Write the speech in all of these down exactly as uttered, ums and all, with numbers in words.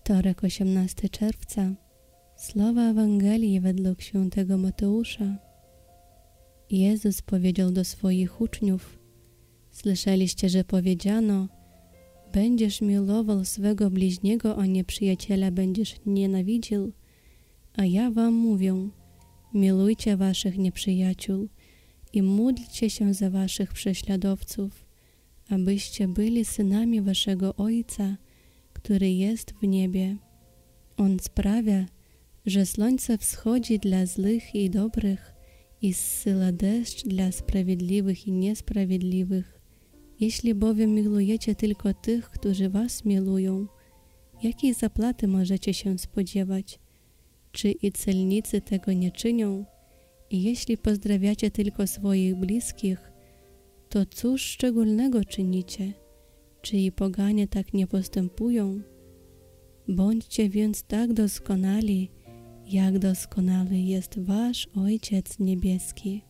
Wtorek, osiemnastego czerwca. Słowa Ewangelii według świętego Mateusza. Jezus powiedział do swoich uczniów: Słyszeliście, że powiedziano: będziesz miłował swego bliźniego, a nieprzyjaciela będziesz nienawidził. A ja wam mówię: milujcie waszych nieprzyjaciół i módlcie się za waszych prześladowców, abyście byli synami waszego Ojca, który jest w niebie. On sprawia, że słońce wschodzi dla złych i dobrych i zsyła deszcz dla sprawiedliwych i niesprawiedliwych. Jeśli bowiem milujecie tylko tych, którzy was milują, jakiej zapłaty możecie się spodziewać? Czy i celnicy tego nie czynią? I jeśli pozdrawiacie tylko swoich bliskich, to cóż szczególnego czynicie? Czy i poganie tak nie postępują? Bądźcie więc tak doskonali, jak doskonały jest wasz Ojciec Niebieski.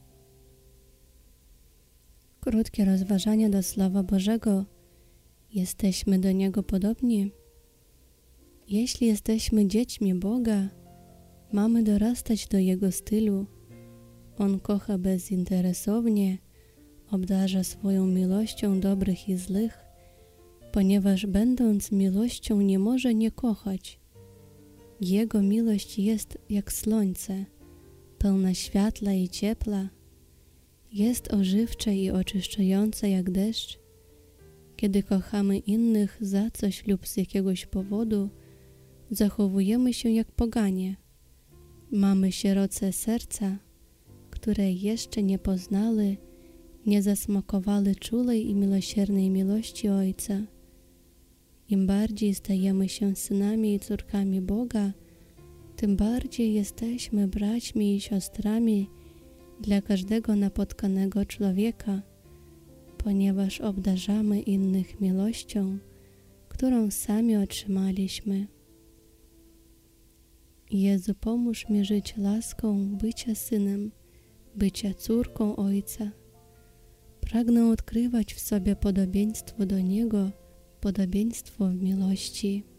Krótkie rozważanie do Słowa Bożego. Jesteśmy do Niego podobni? Jeśli jesteśmy dziećmi Boga, mamy dorastać do Jego stylu. On kocha bezinteresownie, obdarza swoją miłością dobrych i złych, ponieważ będąc miłością nie może nie kochać. Jego miłość jest jak słońce, pełna światła i ciepła. Jest ożywcza i oczyszczająca jak deszcz. Kiedy kochamy innych za coś lub z jakiegoś powodu, zachowujemy się jak poganie. Mamy sieroce serca, które jeszcze nie poznały, nie zasmakowały czulej i miłosiernej miłości Ojca. Im bardziej stajemy się synami i córkami Boga, tym bardziej jesteśmy braćmi i siostrami dla każdego napotkanego człowieka, ponieważ obdarzamy innych miłością, którą sami otrzymaliśmy. Jezu, pomóż mi żyć laską bycia synem, bycia córką Ojca. Pragnę odkrywać w sobie podobieństwo do Niego, podobieństwo w miłości.